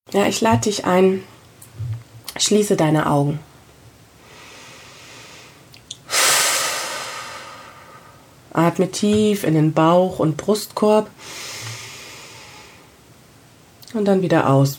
Ja, ich lade dich ein, schließe deine Augen. Atme tief in den Bauch- und Brustkorb und dann wieder aus.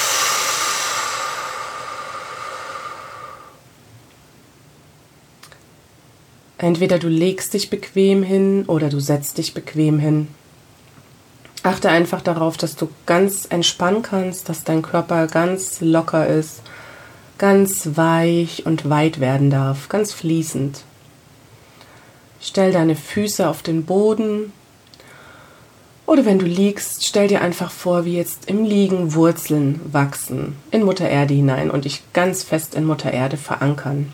Entweder du legst dich bequem hin oder du setzt dich bequem hin. Achte einfach darauf, dass du ganz entspannen kannst, dass dein Körper ganz locker ist, ganz weich und weit werden darf, ganz fließend. Stell deine Füße auf den Boden oder wenn du liegst, stell dir einfach vor, wie jetzt im Liegen Wurzeln wachsen in Mutter Erde hinein und dich ganz fest in Mutter Erde verankern.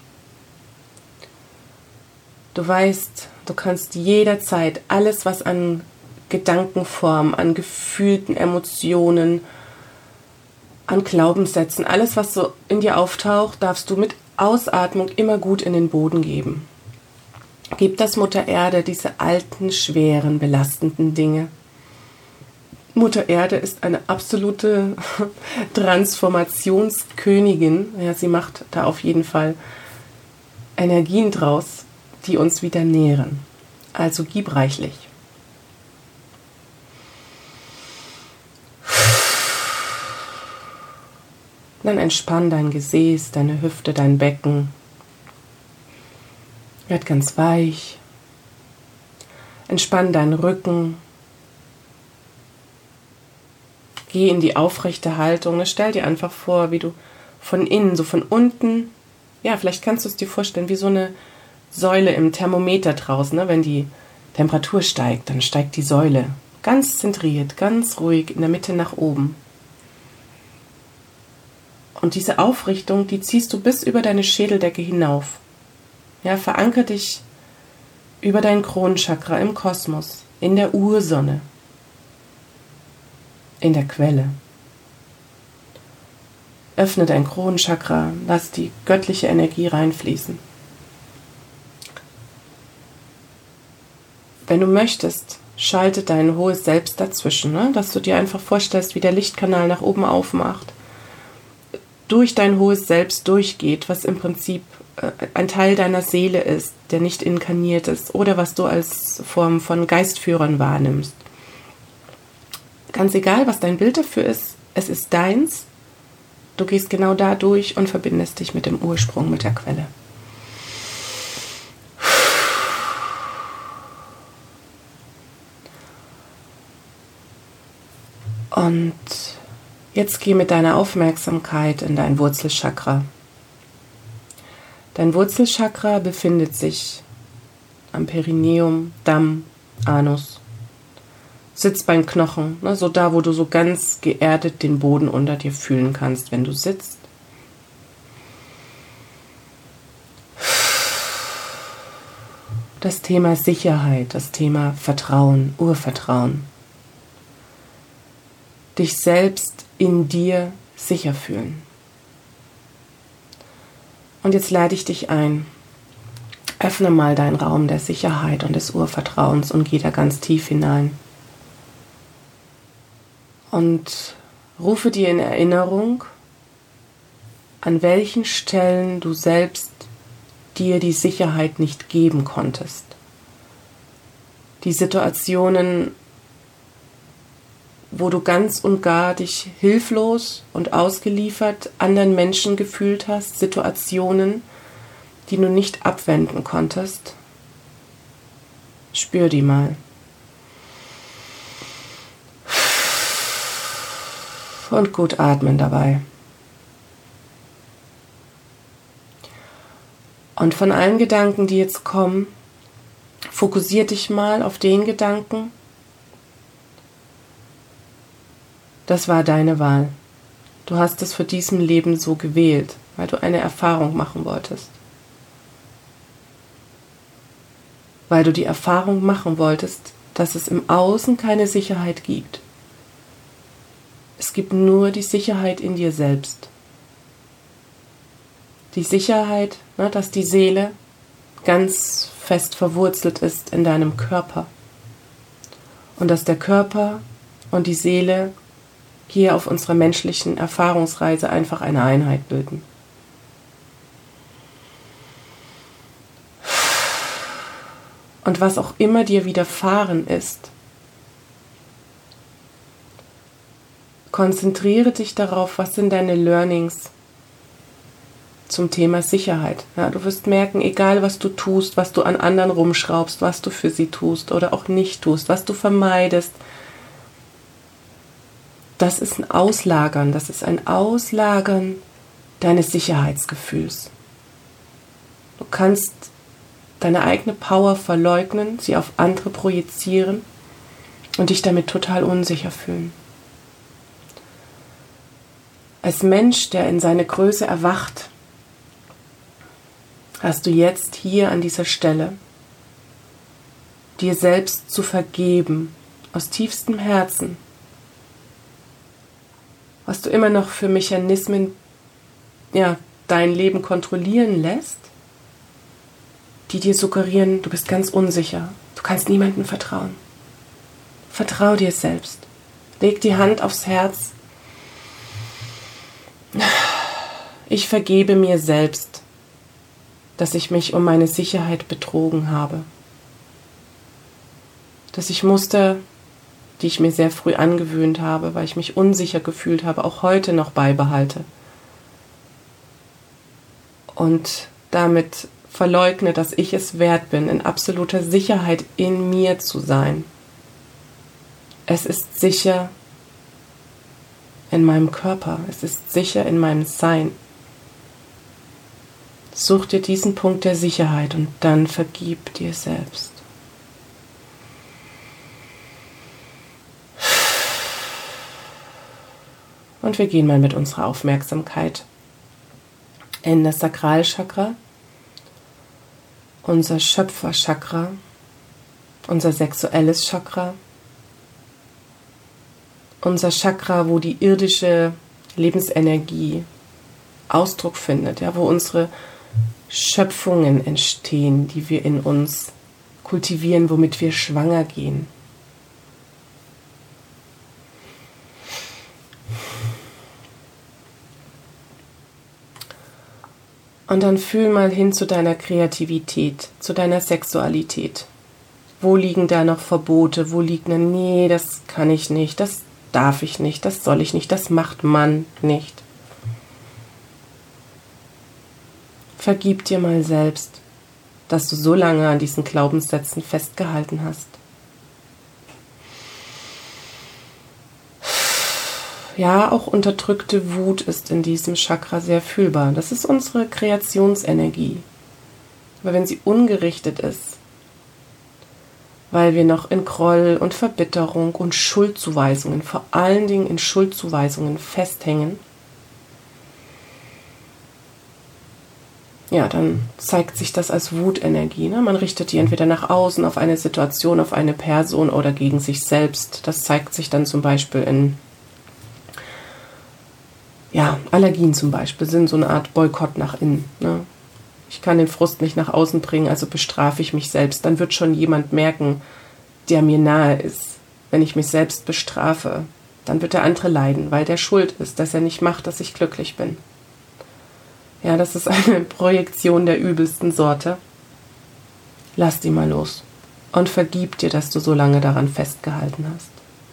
Du weißt, du kannst jederzeit alles, was an Gedankenform, an gefühlten Emotionen, an Glaubenssätzen, alles, was so in dir auftaucht, darfst du mit Ausatmung immer gut in den Boden geben. Gib das Mutter Erde diese alten, schweren, belastenden Dinge. Mutter Erde ist eine absolute Transformationskönigin. Ja, sie macht da auf jeden Fall Energien draus, die uns wieder nähren. Also gib reichlich. Dann entspann dein Gesäß, deine Hüfte, dein Becken. Werd ganz weich. Entspann deinen Rücken. Geh in die aufrechte Haltung. Stell dir einfach vor, wie du von innen, so von unten, ja, vielleicht kannst du es dir vorstellen, wie so eine Säule im Thermometer draußen. Ne? Wenn die Temperatur steigt, dann steigt die Säule ganz zentriert, ganz ruhig in der Mitte nach oben. Und diese Aufrichtung, die ziehst du bis über deine Schädeldecke hinauf. Ja, verankere dich über dein Kronenchakra im Kosmos, in der Ursonne, in der Quelle. Öffne dein Kronenchakra, lass die göttliche Energie reinfließen. Wenn du möchtest, schalte dein hohes Selbst dazwischen, ne? Dass du dir einfach vorstellst, wie der Lichtkanal nach oben aufmacht, durch dein hohes Selbst durchgeht, was im Prinzip ein Teil deiner Seele ist, der nicht inkarniert ist oder was du als Form von Geistführern wahrnimmst. Ganz egal, was dein Bild dafür ist, es ist deins. Du gehst genau da durch und verbindest dich mit dem Ursprung, mit der Quelle. Und jetzt geh mit deiner Aufmerksamkeit in dein Wurzelchakra. Dein Wurzelchakra befindet sich am Perineum, Damm, Anus, Sitzbeinknochen, ne, so da, wo du so ganz geerdet den Boden unter dir fühlen kannst, wenn du sitzt. Das Thema Sicherheit, das Thema Vertrauen, Urvertrauen. Dich selbst in dir sicher fühlen. Und jetzt lade ich dich ein. Öffne mal deinen Raum der Sicherheit und des Urvertrauens und geh da ganz tief hinein. Und rufe dir in Erinnerung, an welchen Stellen du selbst dir die Sicherheit nicht geben konntest. Die Situationen, wo du ganz und gar dich hilflos und ausgeliefert anderen Menschen gefühlt hast, Situationen, die du nicht abwenden konntest. Spür die mal. Und gut atmen dabei. Und von allen Gedanken, die jetzt kommen, fokussier dich mal auf den Gedanken. Das war deine Wahl. Du hast es für diesem Leben so gewählt, weil du eine Erfahrung machen wolltest. Weil du die Erfahrung machen wolltest, dass es im Außen keine Sicherheit gibt. Es gibt nur die Sicherheit in dir selbst. Die Sicherheit, dass die Seele ganz fest verwurzelt ist in deinem Körper. Und dass der Körper und die Seele hier auf unserer menschlichen Erfahrungsreise einfach eine Einheit bilden. Und was auch immer dir widerfahren ist, konzentriere dich darauf, was sind deine Learnings zum Thema Sicherheit. Ja, du wirst merken, egal was du tust, was du an anderen rumschraubst, was du für sie tust oder auch nicht tust, was du vermeidest, das ist ein Auslagern, deines Sicherheitsgefühls. Du kannst deine eigene Power verleugnen, sie auf andere projizieren und dich damit total unsicher fühlen. Als Mensch, der in seine Größe erwacht, hast du jetzt hier an dieser Stelle dir selbst zu vergeben, aus tiefstem Herzen, was du immer noch für Mechanismen, dein Leben kontrollieren lässt, die dir suggerieren, du bist ganz unsicher, du kannst niemandem vertrauen. Vertrau dir selbst. Leg die Hand aufs Herz. Ich vergebe mir selbst, dass ich mich um meine Sicherheit betrogen habe. Dass ich Muster, die ich mir sehr früh angewöhnt habe, weil ich mich unsicher gefühlt habe, auch heute noch beibehalte. Und damit verleugne, dass ich es wert bin, in absoluter Sicherheit in mir zu sein. Es ist sicher in meinem Körper, es ist sicher in meinem Sein. Such dir diesen Punkt der Sicherheit und dann vergib dir selbst. Und wir gehen mal mit unserer Aufmerksamkeit in das Sakralchakra, unser Schöpferchakra, unser sexuelles Chakra, unser Chakra, wo die irdische Lebensenergie Ausdruck findet, wo unsere Schöpfungen entstehen, die wir in uns kultivieren, womit wir schwanger gehen. Und dann fühl mal hin zu deiner Kreativität, zu deiner Sexualität. Wo liegen da noch Verbote? Wo liegt nee, das kann ich nicht, das darf ich nicht, das soll ich nicht, das macht man nicht. Vergib dir mal selbst, dass du so lange an diesen Glaubenssätzen festgehalten hast. Ja, auch unterdrückte Wut ist in diesem Chakra sehr fühlbar. Das ist unsere Kreationsenergie. Aber wenn sie ungerichtet ist, weil wir noch in Groll und Verbitterung und Schuldzuweisungen, vor allen Dingen in Schuldzuweisungen festhängen, dann zeigt sich das als Wutenergie. Man richtet die entweder nach außen, auf eine Situation, auf eine Person oder gegen sich selbst. Das zeigt sich dann zum Beispiel in Allergien zum Beispiel sind so eine Art Boykott nach innen. Ich kann den Frust nicht nach außen bringen, also bestrafe ich mich selbst. Dann wird schon jemand merken, der mir nahe ist. Wenn ich mich selbst bestrafe, dann wird der andere leiden, weil der schuld ist, dass er nicht macht, dass ich glücklich bin. Ja, das ist eine Projektion der übelsten Sorte. Lass die mal los und vergib dir, dass du so lange daran festgehalten hast.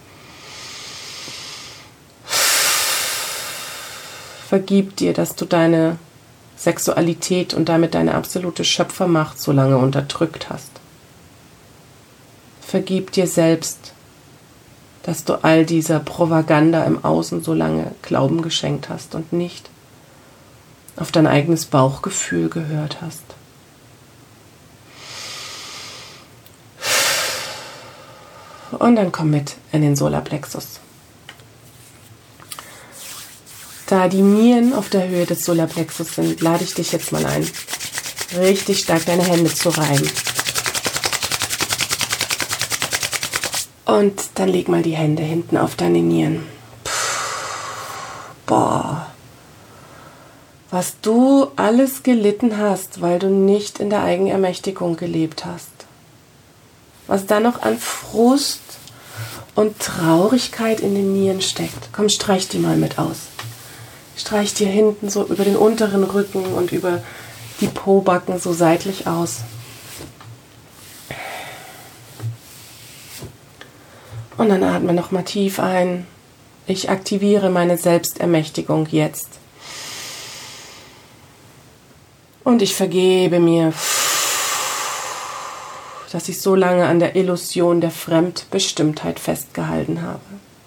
Vergib dir, dass du deine Sexualität und damit deine absolute Schöpfermacht so lange unterdrückt hast. Vergib dir selbst, dass du all dieser Propaganda im Außen so lange Glauben geschenkt hast und nicht auf dein eigenes Bauchgefühl gehört hast. Und dann komm mit in den Solarplexus. Da die Nieren auf der Höhe des Solarplexus sind, lade ich dich jetzt mal ein, richtig stark deine Hände zu reiben. Und dann leg mal die Hände hinten auf deine Nieren. Boah. Was du alles gelitten hast, weil du nicht in der Eigenermächtigung gelebt hast. Was da noch an Frust und Traurigkeit in den Nieren steckt. Komm, streich die mal mit aus. Streich dir hinten so über den unteren Rücken und über die Pobacken so seitlich aus. Und dann atme nochmal tief ein. Ich aktiviere meine Selbstermächtigung jetzt. Und ich vergebe mir, dass ich so lange an der Illusion der Fremdbestimmtheit festgehalten habe.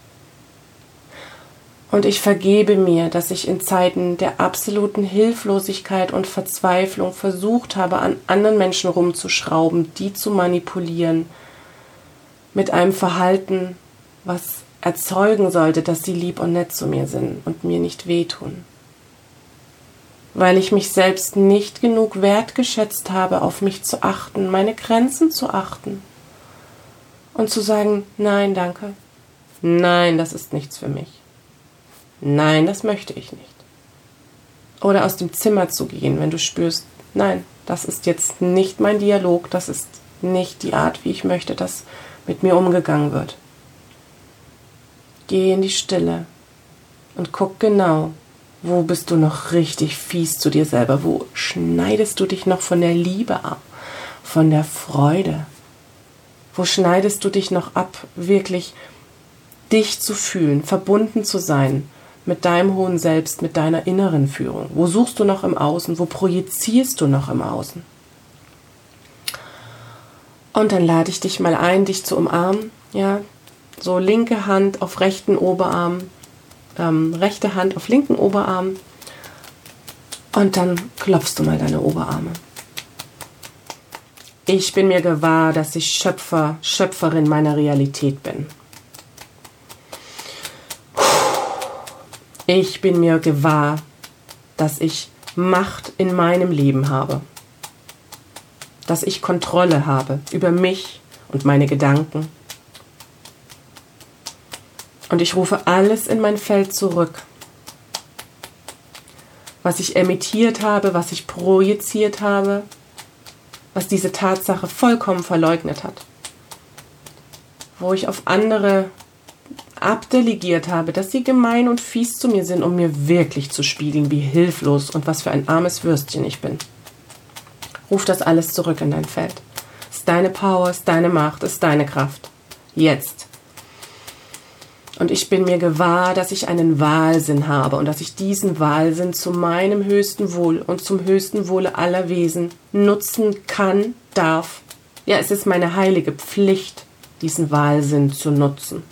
Und ich vergebe mir, dass ich in Zeiten der absoluten Hilflosigkeit und Verzweiflung versucht habe, an anderen Menschen rumzuschrauben, die zu manipulieren, mit einem Verhalten, was erzeugen sollte, dass sie lieb und nett zu mir sind und mir nicht wehtun. Weil ich mich selbst nicht genug wertgeschätzt habe, auf mich zu achten, meine Grenzen zu achten und zu sagen, nein, danke, nein, das ist nichts für mich, nein, das möchte ich nicht. Oder aus dem Zimmer zu gehen, wenn du spürst, nein, das ist jetzt nicht mein Dialog, das ist nicht die Art, wie ich möchte, dass mit mir umgegangen wird. Geh in die Stille und guck genau, wo bist du noch richtig fies zu dir selber? Wo schneidest du dich noch von der Liebe ab, von der Freude? Wo schneidest du dich noch ab, wirklich dich zu fühlen, verbunden zu sein mit deinem hohen Selbst, mit deiner inneren Führung? Wo suchst du noch im Außen? Wo projizierst du noch im Außen? Und dann lade ich dich mal ein, dich zu umarmen. Ja, so linke Hand auf rechten Oberarm, rechte Hand auf linken Oberarm und dann klopfst du mal deine Oberarme. Ich bin mir gewahr, dass ich Schöpferin meiner Realität bin. Ich bin mir gewahr, dass ich Macht in meinem Leben habe. Dass ich Kontrolle habe über mich und meine Gedanken. Und ich rufe alles in mein Feld zurück, was ich emittiert habe, was ich projiziert habe, was diese Tatsache vollkommen verleugnet hat. Wo ich auf andere abdelegiert habe, dass sie gemein und fies zu mir sind, um mir wirklich zu spiegeln, wie hilflos und was für ein armes Würstchen ich bin. Ruf das alles zurück in dein Feld. Es ist deine Power, es ist deine Macht, es ist deine Kraft. Jetzt. Und ich bin mir gewahr, dass ich einen Wahlsinn habe und dass ich diesen Wahlsinn zu meinem höchsten Wohl und zum höchsten Wohle aller Wesen nutzen kann, darf. Ja, es ist meine heilige Pflicht, diesen Wahlsinn zu nutzen.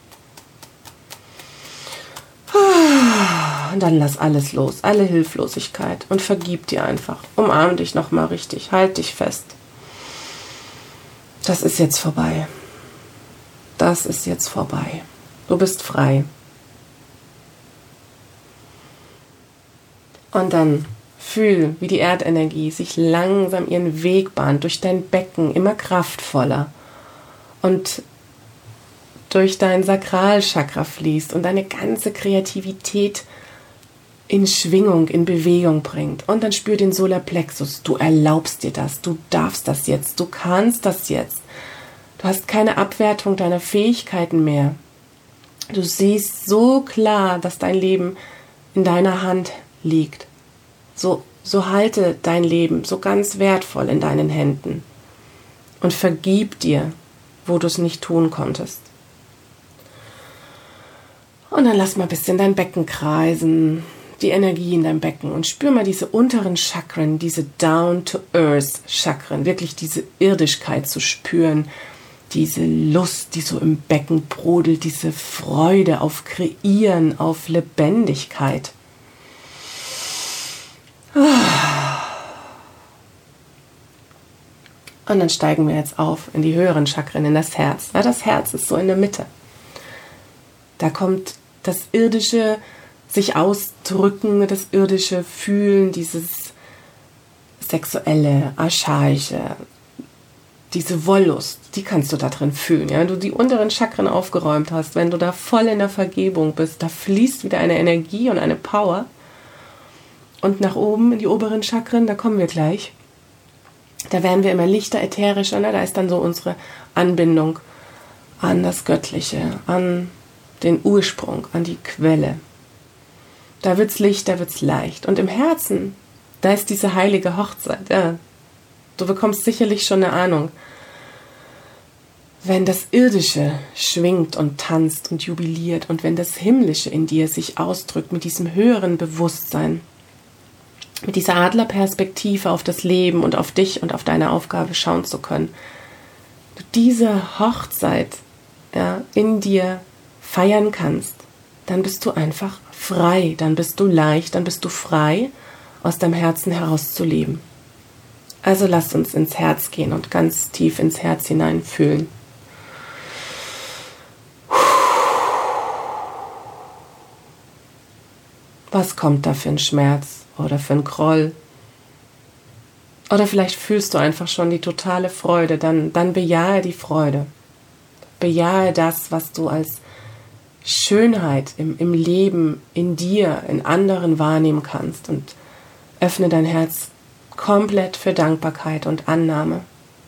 Und dann lass alles los, alle Hilflosigkeit und vergib dir einfach. Umarm dich nochmal richtig, halt dich fest. Das ist jetzt vorbei. Das ist jetzt vorbei. Du bist frei. Und dann fühl, wie die Erdenergie sich langsam ihren Weg bahnt durch dein Becken, immer kraftvoller und durch dein Sakralchakra fließt und deine ganze Kreativität in Schwingung, in Bewegung bringt. Und dann spür den Solarplexus. Du erlaubst dir das, du darfst das jetzt, du kannst das jetzt. Du hast keine Abwertung deiner Fähigkeiten mehr. Du siehst so klar, dass dein Leben in deiner Hand liegt. So halte dein Leben so ganz wertvoll in deinen Händen. Und vergib dir, wo du es nicht tun konntest. Und dann lass mal ein bisschen dein Becken kreisen, die Energie in deinem Becken und spür mal diese unteren Chakren, diese Down-to-Earth-Chakren, wirklich diese Irdischkeit zu spüren, diese Lust, die so im Becken brodelt, diese Freude auf Kreieren, auf Lebendigkeit. Und dann steigen wir jetzt auf in die höheren Chakren, in das Herz. Ja, das Herz ist so in der Mitte. Da kommt das irdische sich ausdrücken, das irdische Fühlen, dieses sexuelle, archaische, diese Wollust, die kannst du da drin fühlen. Ja? Wenn du die unteren Chakren aufgeräumt hast, wenn du da voll in der Vergebung bist, da fließt wieder eine Energie und eine Power. Und nach oben in die oberen Chakren, da kommen wir gleich. Da werden wir immer lichter, ätherischer, ne? Da ist dann so unsere Anbindung an das Göttliche, an den Ursprung, an die Quelle. Da wird's Licht, da wird's leicht. Und im Herzen, da ist diese heilige Hochzeit. Ja. Du bekommst sicherlich schon eine Ahnung. Wenn das Irdische schwingt und tanzt und jubiliert und wenn das Himmlische in dir sich ausdrückt mit diesem höheren Bewusstsein, mit dieser Adlerperspektive auf das Leben und auf dich und auf deine Aufgabe schauen zu können, du diese Hochzeit in dir feiern kannst, dann bist du einfach frei, dann bist du leicht, dann bist du frei, aus deinem Herzen heraus zu leben. Also lasst uns ins Herz gehen und ganz tief ins Herz hinein fühlen. Was kommt da für ein Schmerz oder für ein Groll? Oder vielleicht fühlst du einfach schon die totale Freude, dann bejahe die Freude. Bejahe das, was du als Schönheit im Leben, in dir, in anderen wahrnehmen kannst und öffne dein Herz komplett für Dankbarkeit und Annahme.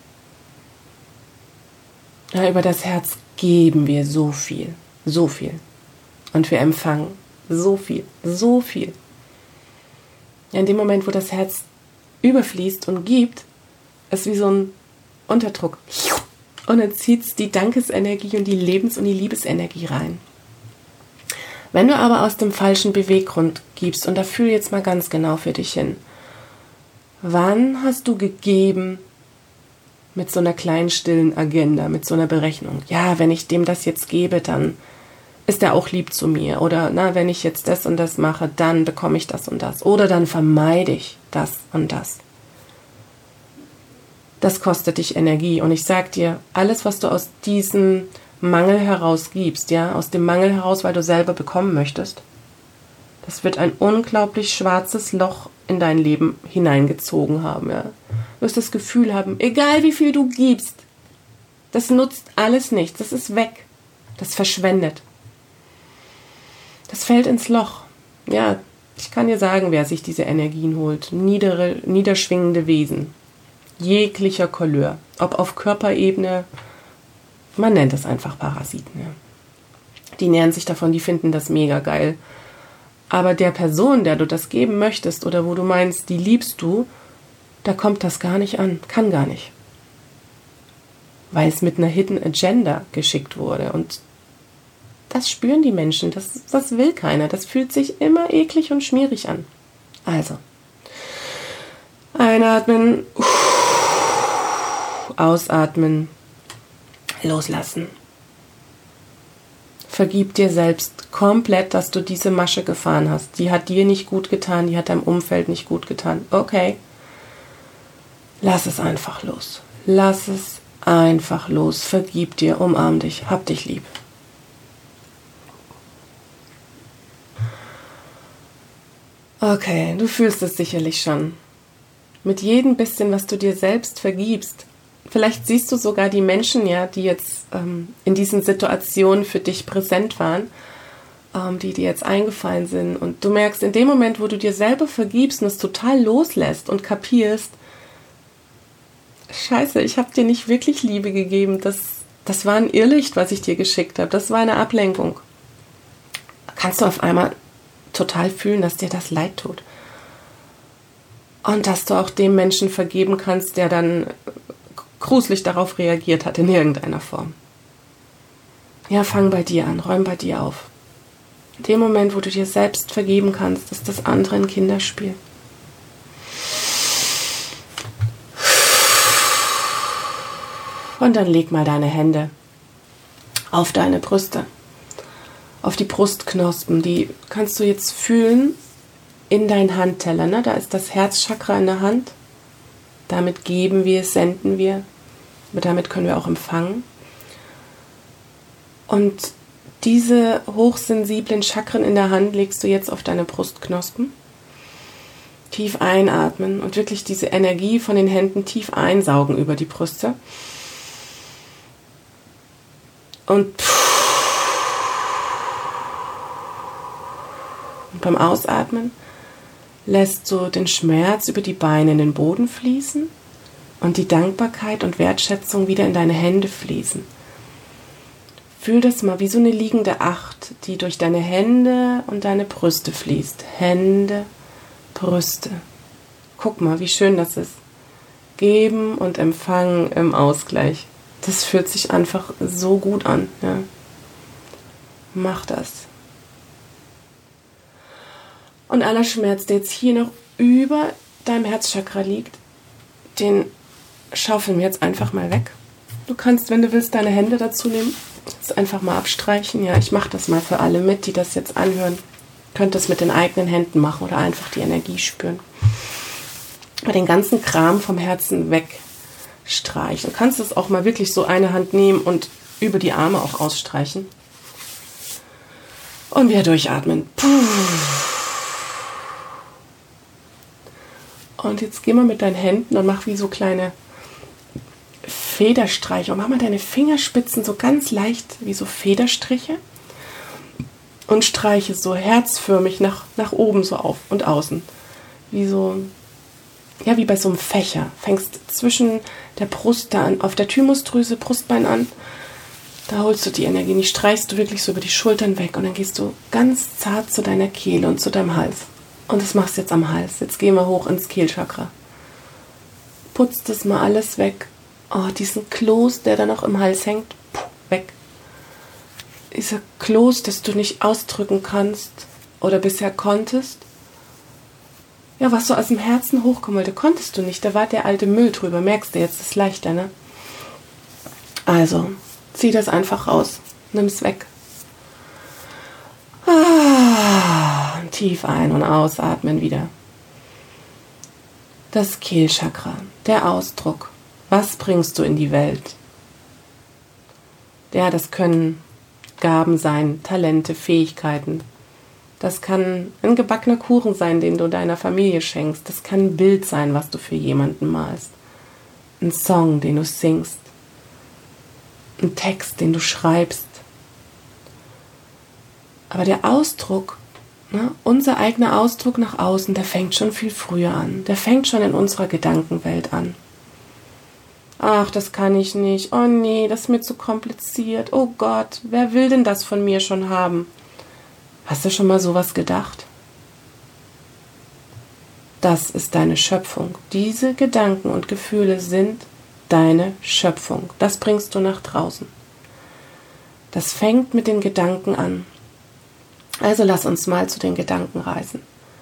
Ja, über das Herz geben wir so viel, so viel. Und wir empfangen so viel, so viel. Ja, in dem Moment, wo das Herz überfließt und gibt, ist wie so ein Unterdruck. Und dann zieht es die Dankesenergie und die Lebens- und die Liebesenergie rein. Wenn du aber aus dem falschen Beweggrund gibst, und da fühl jetzt mal ganz genau für dich hin, wann hast du gegeben mit so einer kleinen stillen Agenda, mit so einer Berechnung? Ja, wenn ich dem das jetzt gebe, dann ist er auch lieb zu mir. Oder wenn ich jetzt das und das mache, dann bekomme ich das und das. Oder dann vermeide ich das und das. Das kostet dich Energie. Und ich sag dir, alles, was du aus diesem Mangel heraus gibst, aus dem Mangel heraus, weil du selber bekommen möchtest, das wird ein unglaublich schwarzes Loch in dein Leben hineingezogen haben. Ja. Du wirst das Gefühl haben, egal wie viel du gibst, das nutzt alles nichts, das ist weg, das verschwendet. Das fällt ins Loch. Ja, ich kann dir sagen, wer sich diese Energien holt. Niederschwingende Wesen. Jeglicher Couleur. Ob auf Körperebene, man nennt es einfach Parasiten. Ja. Die nähern sich davon, die finden das mega geil. Aber der Person, der du das geben möchtest oder wo du meinst, die liebst du, da kommt das gar nicht an. Kann gar nicht. Weil es mit einer Hidden Agenda geschickt wurde. Und das spüren die Menschen, das will keiner. Das fühlt sich immer eklig und schmierig an. Also, einatmen, ausatmen, loslassen. Vergib dir selbst komplett, dass du diese Masche gefahren hast. Die hat dir nicht gut getan, die hat deinem Umfeld nicht gut getan. Okay, lass es einfach los. Lass es einfach los. Vergib dir, umarm dich, hab dich lieb. Okay, du fühlst es sicherlich schon. Mit jedem bisschen, was du dir selbst vergibst, vielleicht siehst du sogar die Menschen, die jetzt in diesen Situationen für dich präsent waren, die dir jetzt eingefallen sind. Und du merkst, in dem Moment, wo du dir selber vergibst und es total loslässt und kapierst, Scheiße, ich habe dir nicht wirklich Liebe gegeben. Das war ein Irrlicht, was ich dir geschickt habe. Das war eine Ablenkung. Kannst du auf einmal total fühlen, dass dir das leid tut. Und dass du auch dem Menschen vergeben kannst, der dann gruselig darauf reagiert hat in irgendeiner Form. Ja, fang bei dir an, räum bei dir auf. In dem Moment, wo du dir selbst vergeben kannst, ist das andere ein Kinderspiel. Und dann leg mal deine Hände auf deine Brüste, auf die Brustknospen. Die kannst du jetzt fühlen in deinen Handteller. Ne? Da ist das Herzchakra in der Hand. Damit geben wir, senden wir. Aber damit können wir auch empfangen. Und diese hochsensiblen Chakren in der Hand legst du jetzt auf deine Brustknospen. Tief einatmen und wirklich diese Energie von den Händen tief einsaugen über die Brüste. Und beim Ausatmen lässt du den Schmerz über die Beine in den Boden fließen und die Dankbarkeit und Wertschätzung wieder in deine Hände fließen. Fühl das mal wie so eine liegende Acht, die durch deine Hände und deine Brüste fließt. Hände, Brüste. Guck mal, wie schön das ist. Geben und empfangen im Ausgleich. Das fühlt sich einfach so gut an. Ja. Mach das. Und aller Schmerz, der jetzt hier noch über deinem Herzchakra liegt, den schaufeln wir jetzt einfach mal weg. Du kannst, wenn du willst, deine Hände dazu nehmen. Das einfach mal abstreichen. Ja, ich mache das mal für alle mit, die das jetzt anhören. Könnt das mit den eigenen Händen machen oder einfach die Energie spüren. Aber den ganzen Kram vom Herzen wegstreichen. Du kannst es auch mal wirklich so eine Hand nehmen und über die Arme auch ausstreichen. Und wieder durchatmen. Und jetzt geh mal mit deinen Händen und mach wie so kleine Federstreiche. Und mach mal deine Fingerspitzen so ganz leicht wie so Federstriche. Und streiche so herzförmig nach oben so auf und außen. Wie so, ja, wie bei so einem Fächer. Fängst zwischen der Brust da an, auf der Thymusdrüse, Brustbein an. Da holst du die Energie, die streichst du wirklich so über die Schultern weg. Und dann gehst du ganz zart zu deiner Kehle und zu deinem Hals. Und das machst du jetzt am Hals. Jetzt gehen wir hoch ins Kehlchakra. Putz das mal alles weg. Oh, diesen Kloß, der da noch im Hals hängt, weg. Dieser Kloß, das du nicht ausdrücken kannst oder bisher konntest. Ja, was so aus dem Herzen hochkommen wollte, konntest du nicht. Da war der alte Müll drüber. Merkst du jetzt, das ist leichter, ne? Also, zieh das einfach raus. Nimm es weg. Tief ein- und ausatmen wieder. Das Kehlchakra, der Ausdruck. Was bringst du in die Welt? Ja, das können Gaben sein, Talente, Fähigkeiten. Das kann ein gebackener Kuchen sein, den du deiner Familie schenkst. Das kann ein Bild sein, was du für jemanden malst. Ein Song, den du singst. Ein Text, den du schreibst. Aber der Ausdruck, ne, unser eigener Ausdruck nach außen, der fängt schon viel früher an. Der fängt schon in unserer Gedankenwelt an. Ach, das kann ich nicht. Oh nee, das ist mir zu kompliziert. Oh Gott, wer will denn das von mir schon haben? Hast du schon mal sowas gedacht? Das ist deine Schöpfung. Diese Gedanken und Gefühle sind deine Schöpfung. Das bringst du nach draußen. Das fängt mit den Gedanken an. Also lass uns mal zu den Gedanken reisen.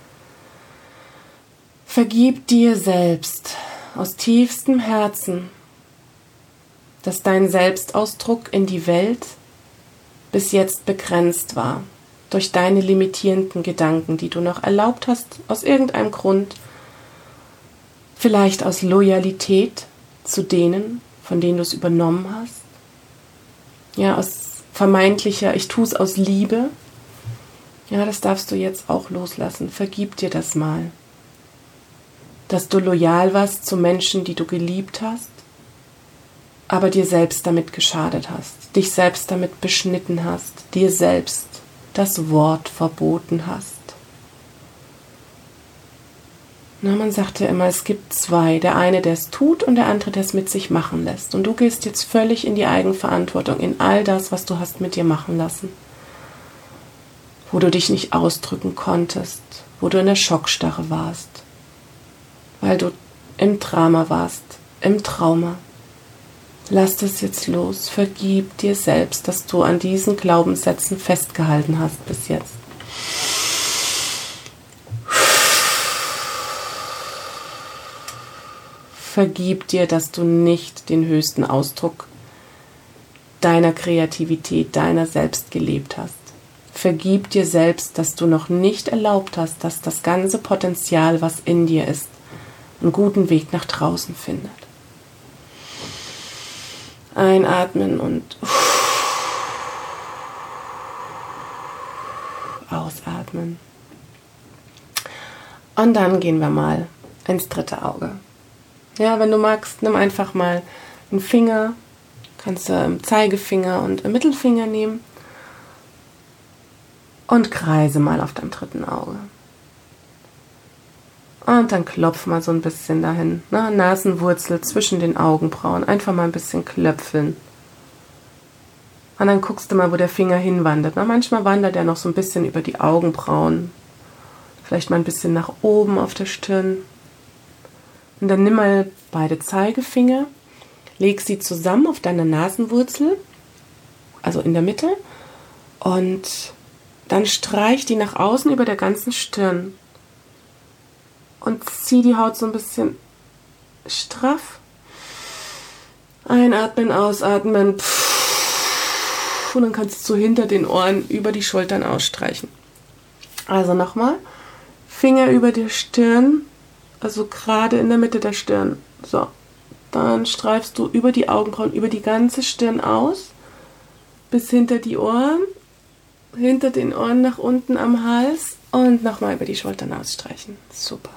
Vergib dir selbst aus tiefstem Herzen, dass dein Selbstausdruck in die Welt bis jetzt begrenzt war durch deine limitierenden Gedanken, die du noch erlaubt hast, aus irgendeinem Grund, vielleicht aus Loyalität zu denen, von denen du es übernommen hast, ja, aus vermeintlicher, ich tue es aus Liebe. Ja, das darfst du jetzt auch loslassen. Vergib dir das mal. Dass du loyal warst zu Menschen, die du geliebt hast, aber dir selbst damit geschadet hast, dich selbst damit beschnitten hast, dir selbst das Wort verboten hast. Na, man sagt ja immer, es gibt zwei. Der eine, der es tut und der andere, der es mit sich machen lässt. Und du gehst jetzt völlig in die Eigenverantwortung, in all das, was du hast mit dir machen lassen. Wo du dich nicht ausdrücken konntest, wo du in der Schockstarre warst, weil du im Drama warst, im Trauma. Lass das jetzt los, vergib dir selbst, dass du an diesen Glaubenssätzen festgehalten hast bis jetzt. Vergib dir, dass du nicht den höchsten Ausdruck deiner Kreativität, deiner selbst gelebt hast. Vergib dir selbst, dass du noch nicht erlaubt hast, dass das ganze Potenzial, was in dir ist, einen guten Weg nach draußen findet. Einatmen und ausatmen. Und dann gehen wir mal ins dritte Auge. Ja, wenn du magst, nimm einfach mal einen Finger, kannst du im Zeigefinger und im Mittelfinger nehmen und kreise mal auf deinem dritten Auge. Und dann klopf mal so ein bisschen dahin, ne? Nasenwurzel zwischen den Augenbrauen, einfach mal ein bisschen klöpfeln. Und dann guckst du mal, wo der Finger hinwandert. Na, manchmal wandert er noch so ein bisschen über die Augenbrauen. Vielleicht mal ein bisschen nach oben auf der Stirn. Und dann nimm mal beide Zeigefinger, leg sie zusammen auf deiner Nasenwurzel, also in der Mitte, und dann streich die nach außen über der ganzen Stirn. Und zieh die Haut so ein bisschen straff. Einatmen, ausatmen. Und dann kannst du so hinter den Ohren über die Schultern ausstreichen. Also nochmal. Finger über der Stirn, also gerade in der Mitte der Stirn. So. Dann streifst du über die Augenbrauen, über die ganze Stirn aus, bis hinter die Ohren, hinter den Ohren nach unten am Hals und nochmal über die Schultern ausstreichen. Super.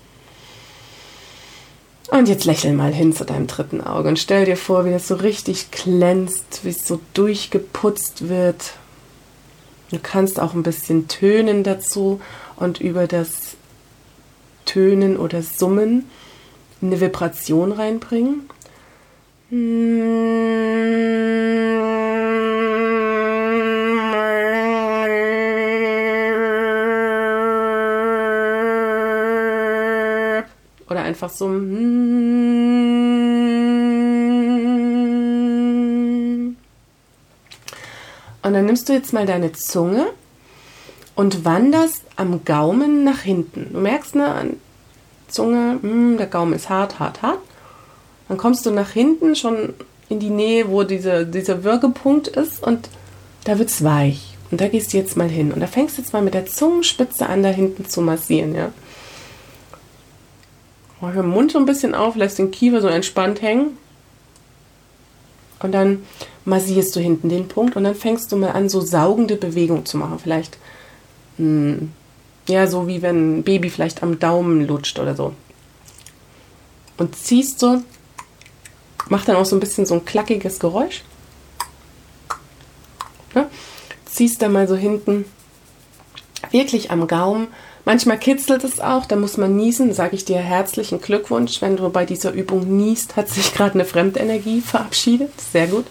Und jetzt lächel mal hin zu deinem dritten Auge und stell dir vor, wie das so richtig glänzt, wie es so durchgeputzt wird. Du kannst auch ein bisschen tönen dazu und über das Tönen oder Summen eine Vibration reinbringen. Oder einfach so. Und dann nimmst du jetzt mal deine Zunge und wanderst am Gaumen nach hinten. Du merkst, ne, an Zunge, der Gaumen ist hart, hart, hart. Dann kommst du nach hinten schon in die Nähe, wo dieser Würgepunkt ist und da wird es weich. Und da gehst du jetzt mal hin. Und da fängst du jetzt mal mit der Zungenspitze an, da hinten zu massieren, ja. Mach den Mund so ein bisschen auf, lässt den Kiefer so entspannt hängen. Und dann massierst du hinten den Punkt und dann fängst du mal an, so saugende Bewegungen zu machen. Vielleicht, ja, so wie wenn ein Baby vielleicht am Daumen lutscht oder so. Und ziehst so, mach dann auch so ein bisschen so ein klackiges Geräusch. Ja? Ziehst dann mal so hinten wirklich am Gaumen. Manchmal kitzelt es auch, da muss man niesen. Sage ich dir herzlichen Glückwunsch. Wenn du bei dieser Übung niest, hat sich gerade eine Fremdenergie verabschiedet. Sehr gut.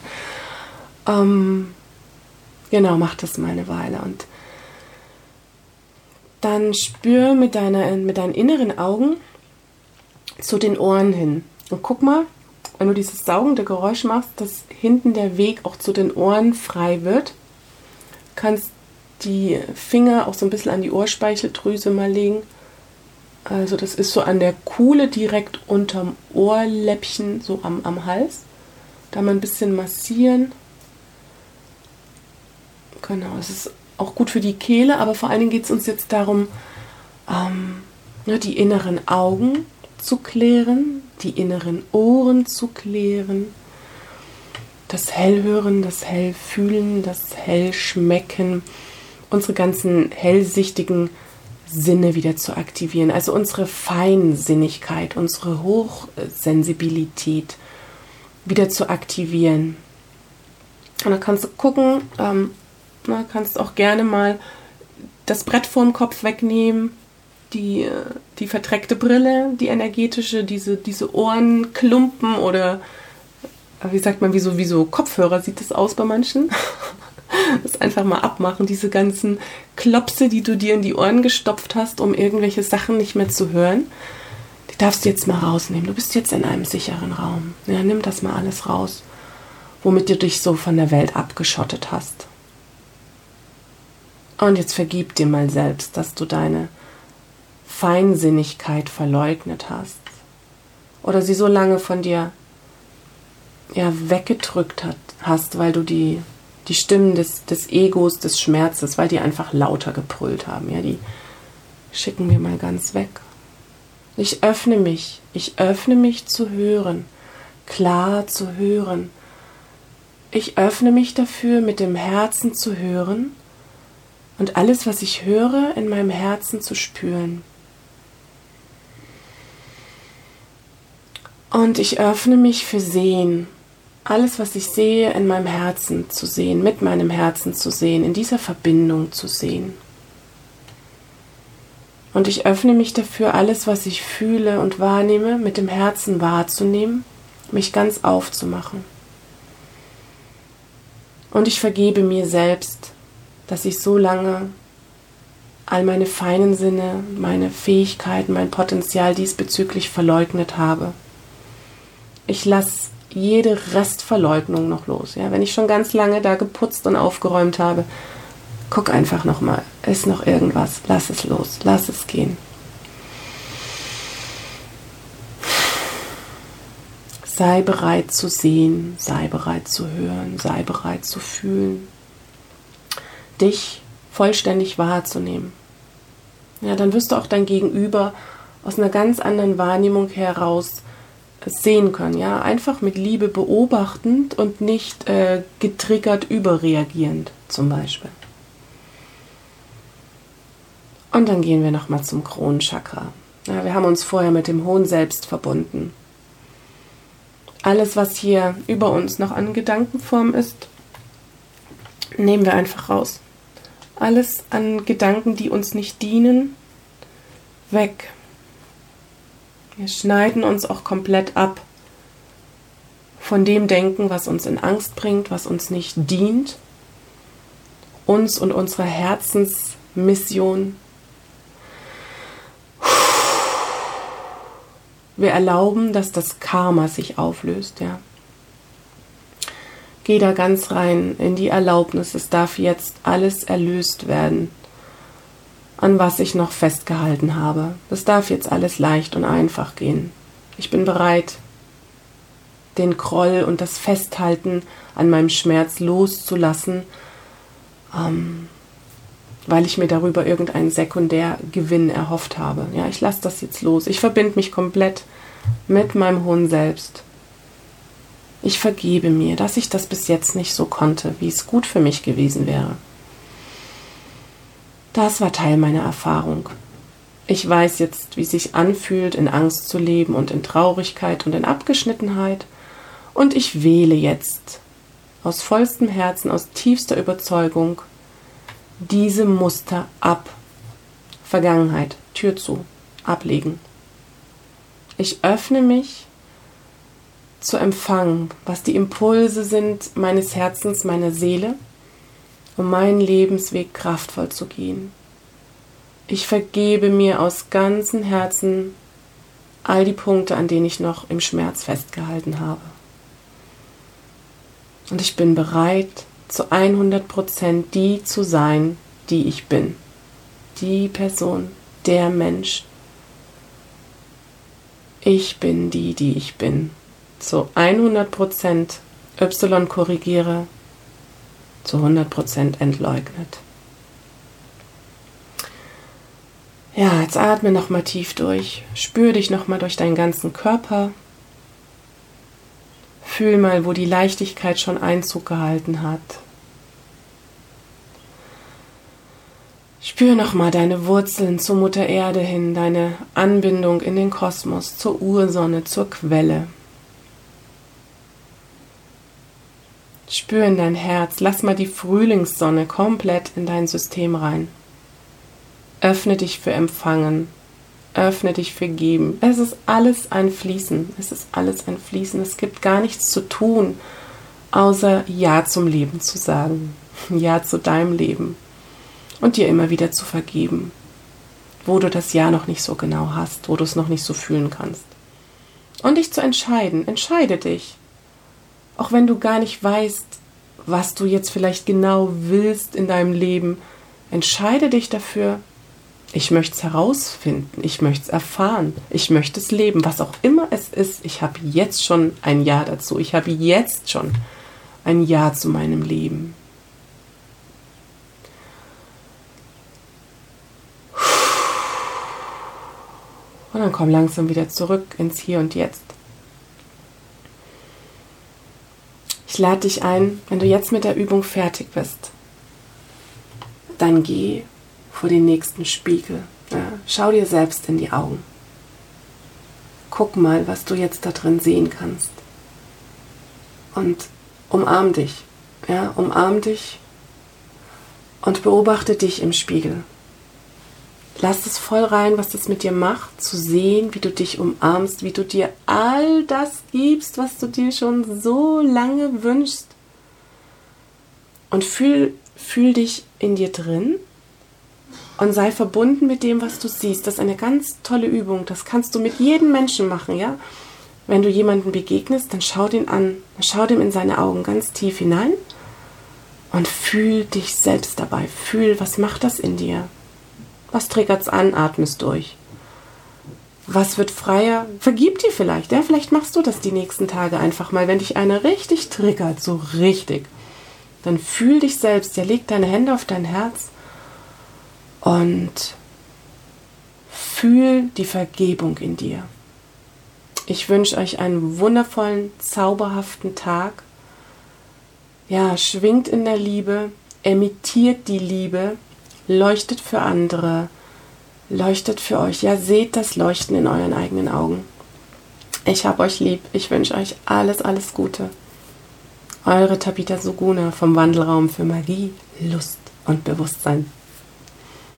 Genau, mach das mal eine Weile. Und dann spür mit deinen inneren Augen zu den Ohren hin. Und guck mal, wenn du dieses saugende Geräusch machst, dass hinten der Weg auch zu den Ohren frei wird. Kannst die Finger auch so ein bisschen an die Ohrspeicheldrüse mal legen. Also das ist so an der Kuhle direkt unterm Ohrläppchen, so am Hals. Da mal ein bisschen massieren. Genau, es ist auch gut für die Kehle, aber vor allen Dingen geht es uns jetzt darum, die inneren Augen zu klären, die inneren Ohren zu klären, das Hellhören, das Hellfühlen, das Hellschmecken, unsere ganzen hellsichtigen Sinne wieder zu aktivieren, also unsere Feinsinnigkeit, unsere Hochsensibilität wieder zu aktivieren. Und dann kannst du gucken, kannst auch gerne mal das Brett vorm Kopf wegnehmen, die verdreckte Brille, die energetische, diese Ohrenklumpen oder wie sagt man, wie so Kopfhörer sieht das aus bei manchen. Das einfach mal abmachen, diese ganzen Klopse, die du dir in die Ohren gestopft hast, um irgendwelche Sachen nicht mehr zu hören. Die darfst du jetzt mal rausnehmen. Du bist jetzt in einem sicheren Raum. Ja, nimm das mal alles raus, womit du dich so von der Welt abgeschottet hast. Und jetzt vergib dir mal selbst, dass du deine Feinsinnigkeit verleugnet hast. Oder sie so lange von dir weggedrückt hast, weil du die Stimmen des Egos, des Schmerzes, weil die einfach lauter gebrüllt haben. Ja, die schicken wir mal ganz weg. Ich öffne mich zu hören, klar zu hören. Ich öffne mich dafür, mit dem Herzen zu hören und alles, was ich höre, in meinem Herzen zu spüren. Und ich öffne mich für Sehen. Alles, was ich sehe, in meinem Herzen zu sehen, mit meinem Herzen zu sehen, in dieser Verbindung zu sehen. Und ich öffne mich dafür, alles, was ich fühle und wahrnehme, mit dem Herzen wahrzunehmen, mich ganz aufzumachen. Und ich vergebe mir selbst, dass ich so lange all meine feinen Sinne, meine Fähigkeiten, mein Potenzial diesbezüglich verleugnet habe. Ich lasse jede Restverleugnung noch los. Ja? Wenn ich schon ganz lange da geputzt und aufgeräumt habe, guck einfach nochmal, ist noch irgendwas, lass es los, lass es gehen. Sei bereit zu sehen, sei bereit zu hören, sei bereit zu fühlen, dich vollständig wahrzunehmen. Ja, dann wirst du auch dein Gegenüber aus einer ganz anderen Wahrnehmung heraus sehen können. Ja, einfach mit Liebe beobachtend und nicht getriggert überreagierend zum Beispiel. Und dann gehen wir nochmal zum Kronenchakra. Ja, wir haben uns vorher mit dem hohen Selbst verbunden. Alles, was hier über uns noch an Gedankenform ist, nehmen wir einfach raus. Alles an Gedanken, die uns nicht dienen, weg. Wir schneiden uns auch komplett ab von dem Denken, was uns in Angst bringt, was uns nicht dient, uns und unserer Herzensmission. Wir erlauben, dass das Karma sich auflöst, ja. Geh da ganz rein in die Erlaubnis, es darf jetzt alles erlöst werden, an was ich noch festgehalten habe. Es darf jetzt alles leicht und einfach gehen. Ich bin bereit, den Groll und das Festhalten an meinem Schmerz loszulassen, weil ich mir darüber irgendeinen Sekundärgewinn erhofft habe. Ja, ich lasse das jetzt los. Ich verbinde mich komplett mit meinem hohen Selbst. Ich vergebe mir, dass ich das bis jetzt nicht so konnte, wie es gut für mich gewesen wäre. Das war Teil meiner Erfahrung. Ich weiß jetzt, wie es sich anfühlt, in Angst zu leben und in Traurigkeit und in Abgeschnittenheit. Und ich wähle jetzt aus vollstem Herzen, aus tiefster Überzeugung, diese Muster ab. Vergangenheit, Tür zu, ablegen. Ich öffne mich zu empfangen, was die Impulse sind meines Herzens, meiner Seele, um meinen Lebensweg kraftvoll zu gehen. Ich vergebe mir aus ganzem Herzen all die Punkte, an denen ich noch im Schmerz festgehalten habe. Und ich bin bereit, zu 100% die zu sein, die ich bin. Die Person, der Mensch. Ich bin die, die ich bin. Zu 100% Y korrigiere, zu 100% entleugnet. Ja, jetzt atme nochmal tief durch. Spür dich nochmal durch deinen ganzen Körper. Fühl mal, wo die Leichtigkeit schon Einzug gehalten hat. Spür nochmal deine Wurzeln zur Mutter Erde hin, deine Anbindung in den Kosmos, zur Ursonne, zur Quelle. Spür in dein Herz, lass mal die Frühlingssonne komplett in dein System rein. Öffne dich für Empfangen, öffne dich für Geben. Es ist alles ein Fließen, es ist alles ein Fließen. Es gibt gar nichts zu tun, außer Ja zum Leben zu sagen, Ja zu deinem Leben und dir immer wieder zu vergeben, wo du das Ja noch nicht so genau hast, wo du es noch nicht so fühlen kannst. Und dich zu entscheiden, entscheide dich. Auch wenn du gar nicht weißt, was du jetzt vielleicht genau willst in deinem Leben, entscheide dich dafür, ich möchte es herausfinden, ich möchte es erfahren, ich möchte es leben, was auch immer es ist. Ich habe jetzt schon ein Ja dazu, ich habe jetzt schon ein Ja zu meinem Leben. Und dann komm langsam wieder zurück ins Hier und Jetzt. Ich lade dich ein, wenn du jetzt mit der Übung fertig bist, dann geh vor den nächsten Spiegel. Ja, schau dir selbst in die Augen. Guck mal, was du jetzt da drin sehen kannst. Und umarm dich. Ja, umarm dich und beobachte dich im Spiegel. Lass es voll rein, was das mit dir macht, zu sehen, wie du dich umarmst, wie du dir all das gibst, was du dir schon so lange wünschst. Und fühl dich in dir drin und sei verbunden mit dem, was du siehst. Das ist eine ganz tolle Übung. Das kannst du mit jedem Menschen machen, ja? Wenn du jemanden begegnest, dann schau den an. Schau dem in seine Augen ganz tief hinein und fühl dich selbst dabei. Fühl, was macht das in dir? Was triggert's an? Atmest durch. Was wird freier? Vergib dir vielleicht. Ja? Vielleicht machst du das die nächsten Tage einfach mal, wenn dich einer richtig triggert, so richtig. Dann fühl dich selbst. Ja, leg deine Hände auf dein Herz und fühl die Vergebung in dir. Ich wünsche euch einen wundervollen, zauberhaften Tag. Ja, schwingt in der Liebe, emittiert die Liebe, leuchtet für andere, leuchtet für euch. Ja, seht das Leuchten in euren eigenen Augen. Ich hab euch lieb. Ich wünsche euch alles, alles Gute. Eure Tabitha Suguna vom Wandelraum für Magie, Lust und Bewusstsein.